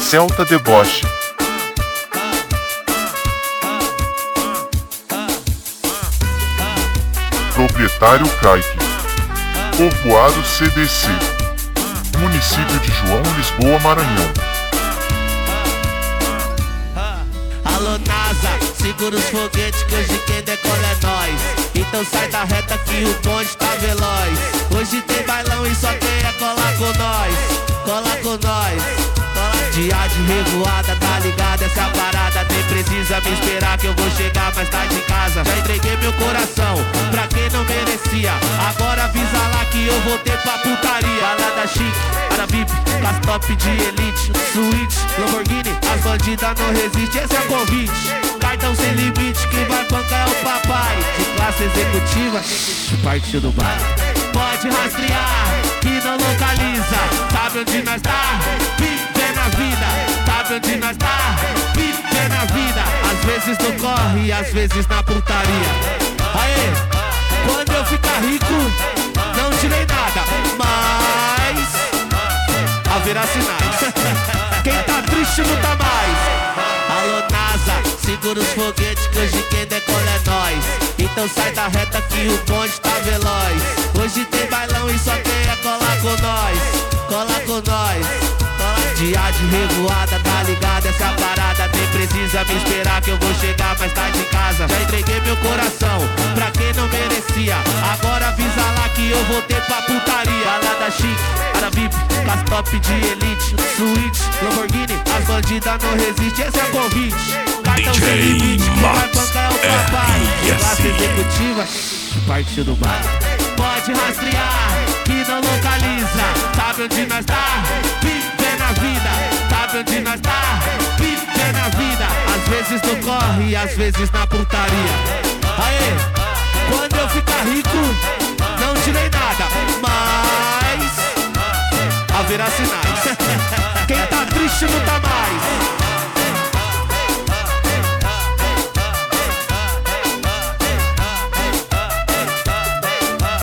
Celta Deboche. Proprietário Kaique. Povoado CDC. Município de João Lisboa, Maranhão. Alô NASA, segura os foguetes que hoje quem decola é nós. Então sai da reta que o bonde tá veloz. Hoje tem bailão e só quem é colar com nós. Cola com nós. Dia de revoada, tá ligado? Essa é a parada. Nem precisa me esperar que eu vou chegar mais tarde em casa. Já entreguei meu coração pra quem não merecia. Agora avisa lá que eu voltei pra putaria. Balada chique, Arabip, as top de elite. Suíte, Lamborghini, as bandidas não resistem. Esse é o convite. Cartão sem limite, quem vai bancar é o papai. De classe executiva, partiu do bar. Pode rastrear, que não localiza. Sabe onde nós tá? Viver na vida. Sabe onde nós tá? Viver na vida. Às vezes no corre, às vezes na putaria. Aê, quando eu ficar rico, não tirei nada, mas haverá sinais. Quem tá triste não tá mais. Alô NASA, segura os foguetes que hoje quem decola é nós. Então sai da reta que o bonde tá veloz. Hoje tem bailão e só quem é colar com nós. Cola com nós. Dia de revoada, tá ligado? Essa é a parada. Nem precisa me esperar que eu vou chegar mais tarde em casa. Já entreguei meu coração pra quem não merecia. Agora avisa lá que eu voltei pra putaria. Balada chique, Arabip, as top de elite. Suíte, Lamborghini, as bandidas não resistem. Esse é o convite. Cartão sem limite, quem vai bancar é o papai. Classe executiva, partiu do bar. Pode rastrear, que não localiza. Sabe onde nós tá? Viver na vida. Sabe onde nós tá? Viver na vida. Às vezes no corre, às vezes na putaria. Aê, quando eu ficar rico,